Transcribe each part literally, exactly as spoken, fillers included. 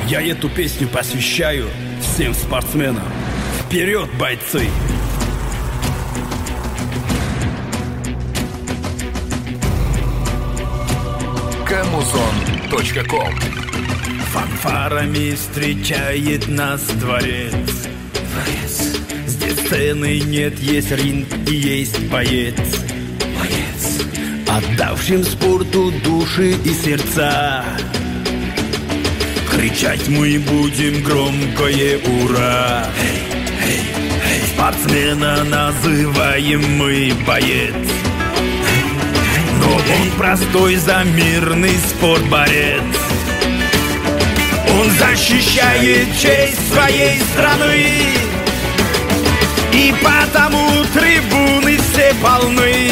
Я эту песню посвящаю всем спортсменам. Вперед, бойцы! Камузон точка ком. Фанфарами встречает нас дворец. Дворец. Здесь сцены нет, есть ринг и есть боец. Боец. Отдавшим спорту души и сердца. Кричать мы будем громкое ура. Эй, эй, эй. Спортсмена называем мы боец. Но он простой за мирный спорт борец. Он защищает честь своей страны, и потому трибуны все полны.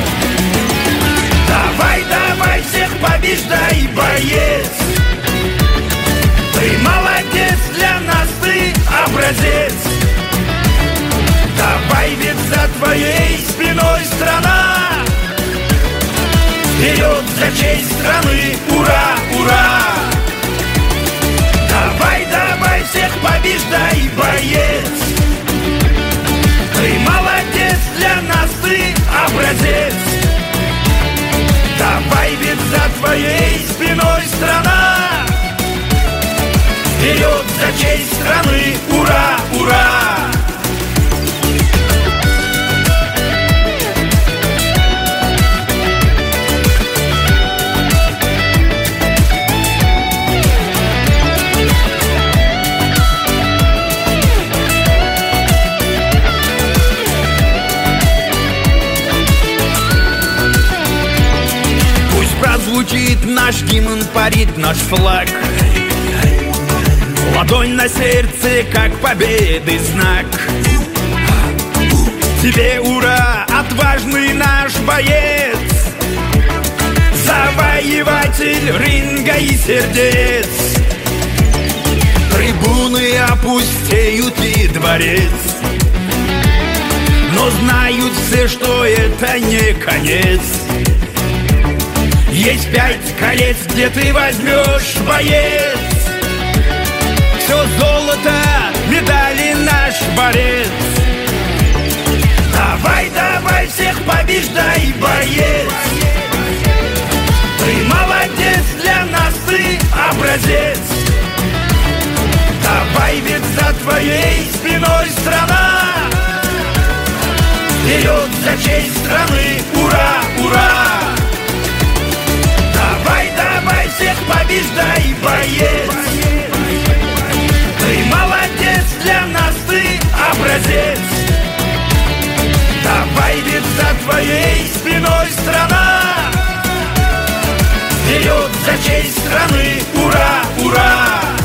Давай, давай, всех побеждай, боец. Ты молодец, для нас ты образец. Давай, ведь за твоей спиной страна. Вперед за честь страны, ура, ура! Давай, давай, всех побеждай, боец. Ты молодец, для нас ты образец. Давай, ведь за твоей спиной страна. Вперед за честь страны, ура, ура! Звучит наш гимн, парит наш флаг. Ладонь на сердце, как победы знак. Тебе ура, отважный наш боец, завоеватель ринга и сердец. Трибуны опустеют и дворец, но знают все, что это не конец. Есть пять колец, где ты возьмешь, боец. Все золото, медали наш борец. Давай, давай, всех побеждай, боец. Ты молодец, для нас ты образец. Давай, ведь за твоей спиной страна. Вперед за честь страны, ура, ура! Давай, давай, всех побеждай, боец. Ты молодец, для нас ты образец. Давай, ведь за твоей спиной страна. Вперед за честь страны, ура, ура!